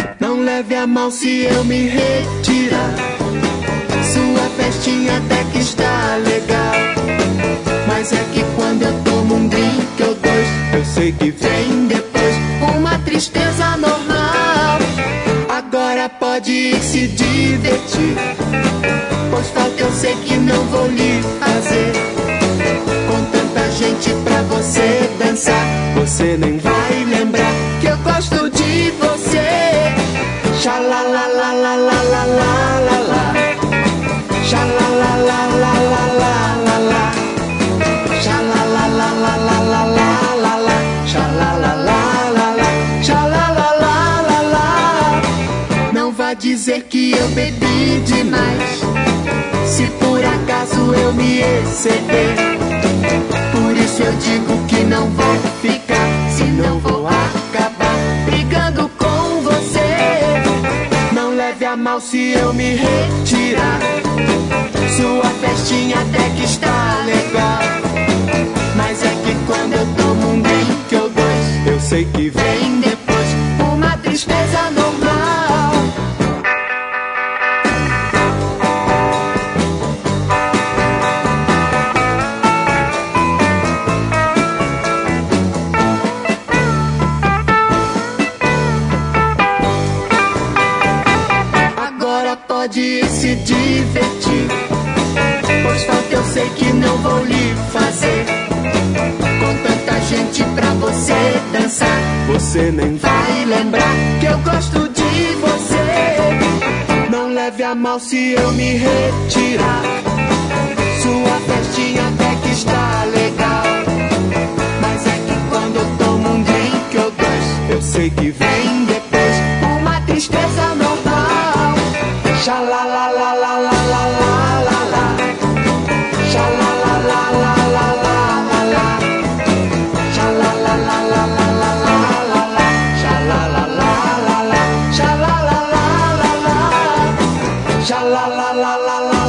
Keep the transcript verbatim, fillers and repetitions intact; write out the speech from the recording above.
Não leve a mal se eu me retirar. Sua festinha até que está legal, mas é que quando eu tomo um drink ou dois, eu sei que vem depois uma tristeza normal. Agora pode ir se divertir, pois falta eu sei que não vou lhe fazer. Com tanta gente pra você dançar, você nem vai lembrar que eu gosto de você. Xalalalalalalalala, xalalalalalalalala, xalalalalalalalala, xalalalalala, xalalalalala. Não vá dizer que eu bebi demais, se por acaso eu me exceder. Por isso eu digo que não vou ficar, senão vou acabar brigando com você. Não leve a mal se eu me retirar. Sua festinha até que está legal, mas é que quando eu tomo um drink ou dois, eu sei que vem depois uma tristeza normal. Agora pode se divertir, pois falta eu sei que não vou lhe fazer. Com tanta gente pra você dançar, você nem vai lembrar que eu gosto de você. Não leve a mal se eu me retirar. Sua festinha até que está legal, mas é que quando eu tomo um drink ou dois, eu sei que vem depois uma tristeza normal. Xalalalalalalalala, xalalalalalalalala, xalalalalalalalala, xalalalalala, xalalalalala, xalalalalala.